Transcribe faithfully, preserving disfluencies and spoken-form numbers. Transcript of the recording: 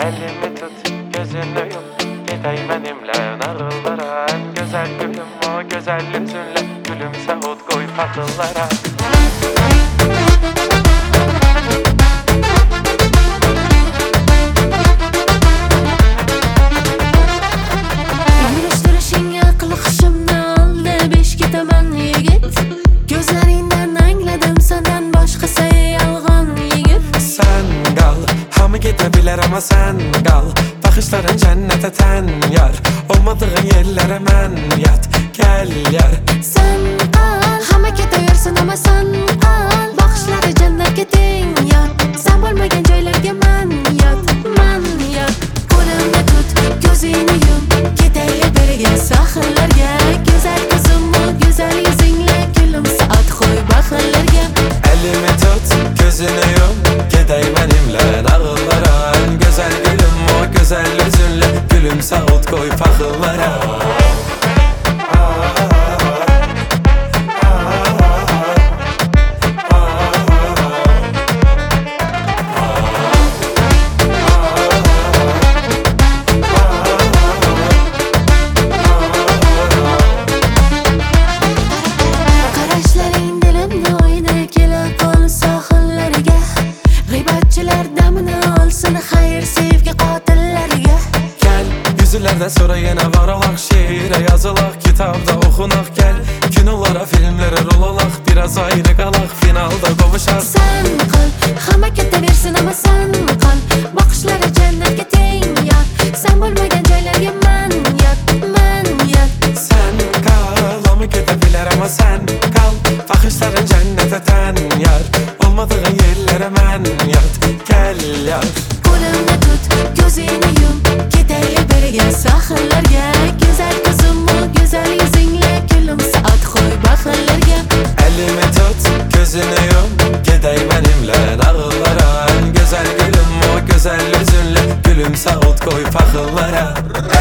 Elimi tut, gözünü yum, gidey benimle nağıllara. En güzel gülüm o güzel yüzünle, gülümse ot koy fakıllara. Yürüyüştürüşün akıllı kışımda aldı, beş gitaman yigit. Gözlerinden angladım senden başkası yalgan yigit. Sen kal, hamı gidebilir ama sen kal. Bakışların cennete ten yar, olmadığın yerlere men yat. Gel yar. Sen kal, hamı gideversin ama sen kal. Bakışları cennetke ten yar. Sen bo'lmagan joylarga man yat, man yat. Qo'limni tut, gözünü yum, ketaylik birga sohillarga. Güzel kızım o güzel yüzünle, gülümse at qo'y baxillarga. Elimi tut, gözünü yum, gidey benimle nağıllara. En güzel gülüm o güzel yüzünle, gülümse ot koy fakıllara. Qarashlaring dilimni o'yna, kela qol sohillarga. G'iybatchilar damini olsin, xayr sevgi qotillarga. Gel, yüzülerde sonra yine varalak. Şiire yazılak, kitapta okunak. Gel, kinolara, filmlere rolalak. Biraz ayrı kalak, finalda kovuşak. Sen qal, hamma ketaversin ama sen qal. Bakışları cennetga teng yar. Sen bo'lmagan joylarga man yat, man yat. Sen kal, ama gidebilir ama sen kal. Bakışların cennete ten yar, olmadığın yerlere men yat. Gel yar. Qo'limni tut, gözünü yum, ketaylik birga sohillarga. Güzel kızım o güzel yüzünle, gülümse at qo'y baxillarga. Elimi tut, gözünü yum, gidey benimle nağıllara. En güzel gülüm o güzel yüzünle, gülümse ot koy fakıllara.